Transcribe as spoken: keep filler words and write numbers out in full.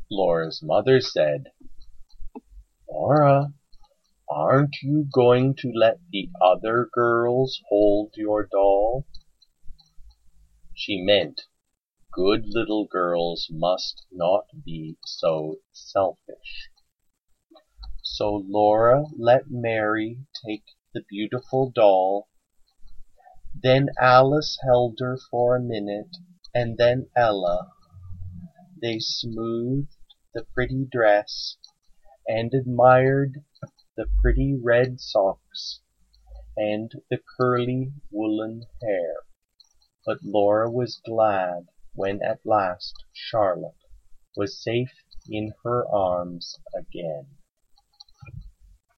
Laura's mother said, "Laura, aren't you going to let the other girls hold your doll?" She meant good little girls must not be so selfish. So Laura let Mary take the beautiful doll. Then Alice held her for a minute, and then Ella. They smoothed the pretty dress, and admired the pretty red socks, and the curly woolen hair. But Laura was glad when at last Charlotte was safe in her arms again.